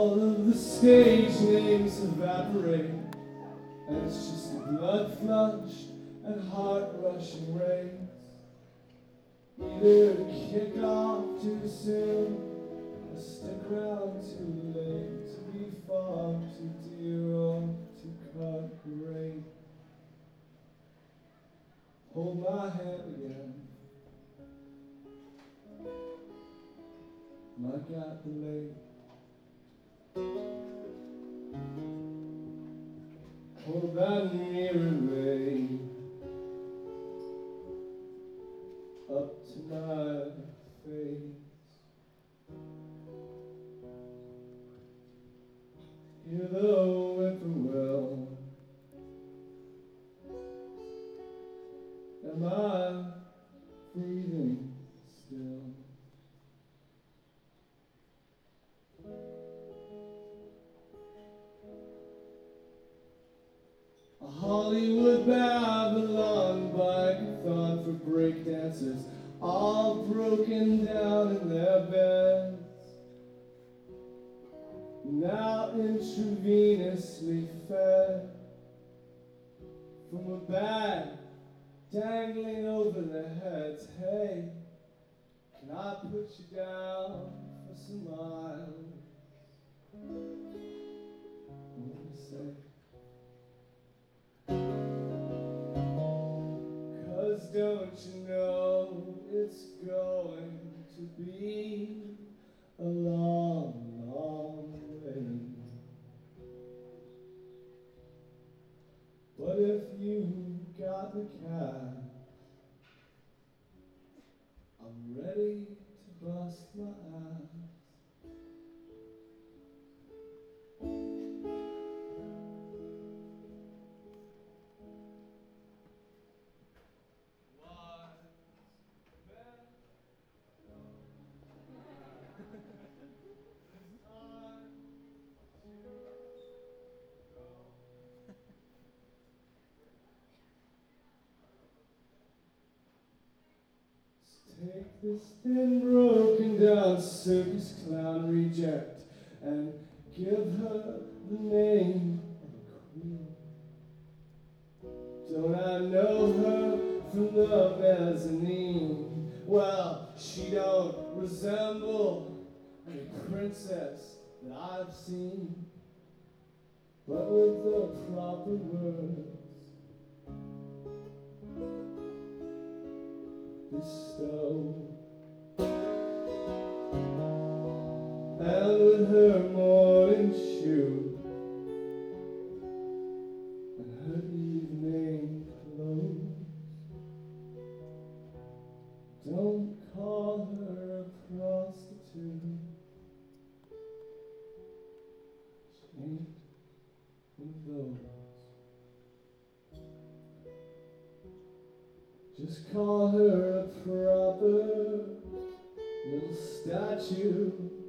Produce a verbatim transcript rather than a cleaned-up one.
All of the stage names evaporate, and it's just a blood-flushed and heart-rushing race. Either kick off too soon or stick around too late, to be far too dear or to cut great. Hold my hand again, like at the lake. Hold that mirror ray up to my face. Hear the whippoorwill. Am I breathing still? A Hollywood Babylon bike-a-thon for breakdancers, all broken down in their beds, now intravenously fed from a bag dangling over their heads. Hey, can I put you down for some miles? What do you say? 'Cause don't you know it's going to be a long, long way. But if you got the cash, I'm ready to bust my ass. Take this thin, broken down circus clown reject and give her the name of a queen. Don't I know her from the mezzanine? Well, she don't resemble any princess that I've seen, but with the proper words bestow. And with her morning shoe and her evening clothes, don't call her a prostitute. She ain't one of those. Just call her a proper little statue